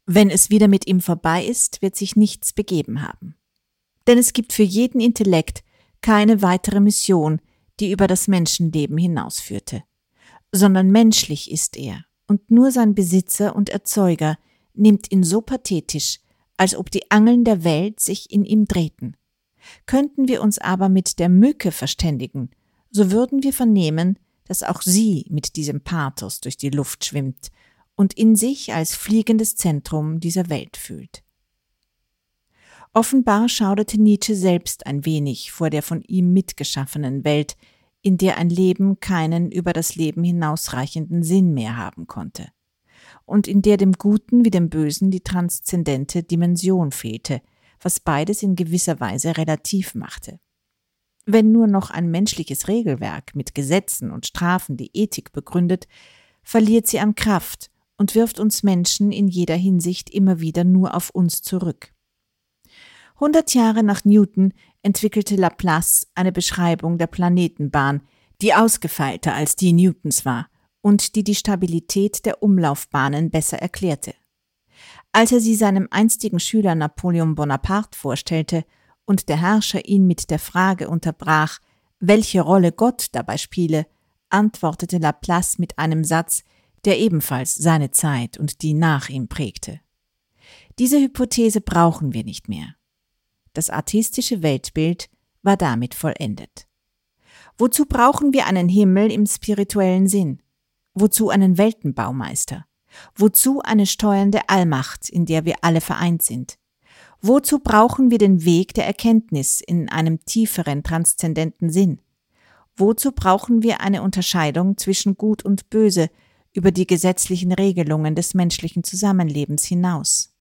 Wenn es wieder mit ihm vorbei ist, wird sich nichts begeben haben. Denn es gibt für jeden Intellekt keine weitere Mission, die über das Menschenleben hinausführte, sondern menschlich ist er, und nur sein Besitzer und Erzeuger nimmt ihn so pathetisch, als ob die Angeln der Welt sich in ihm drehten. Könnten wir uns aber mit der Mücke verständigen, so würden wir vernehmen, dass auch sie mit diesem Pathos durch die Luft schwimmt und in sich als fliegendes Zentrum dieser Welt fühlt. Offenbar schauderte Nietzsche selbst ein wenig vor der von ihm mitgeschaffenen Welt, in der ein Leben keinen über das Leben hinausreichenden Sinn mehr haben konnte und in der dem Guten wie dem Bösen die transzendente Dimension fehlte, was beides in gewisser Weise relativ machte. Wenn nur noch ein menschliches Regelwerk mit Gesetzen und Strafen die Ethik begründet, verliert sie an Kraft und wirft uns Menschen in jeder Hinsicht immer wieder nur auf uns zurück. 100 Jahre nach Newton entwickelte Laplace eine Beschreibung der Planetenbahn, die ausgefeilter als die Newtons war und die Stabilität der Umlaufbahnen besser erklärte. Als er sie seinem einstigen Schüler Napoleon Bonaparte vorstellte und der Herrscher ihn mit der Frage unterbrach, welche Rolle Gott dabei spiele, antwortete Laplace mit einem Satz, der ebenfalls seine Zeit und die nach ihm prägte. Diese Hypothese brauchen wir nicht mehr. Das artistische Weltbild war damit vollendet. Wozu brauchen wir einen Himmel im spirituellen Sinn? Wozu einen Weltenbaumeister? Wozu eine steuernde Allmacht, in der wir alle vereint sind? Wozu brauchen wir den Weg der Erkenntnis in einem tieferen, transzendenten Sinn? Wozu brauchen wir eine Unterscheidung zwischen Gut und Böse über die gesetzlichen Regelungen des menschlichen Zusammenlebens hinaus?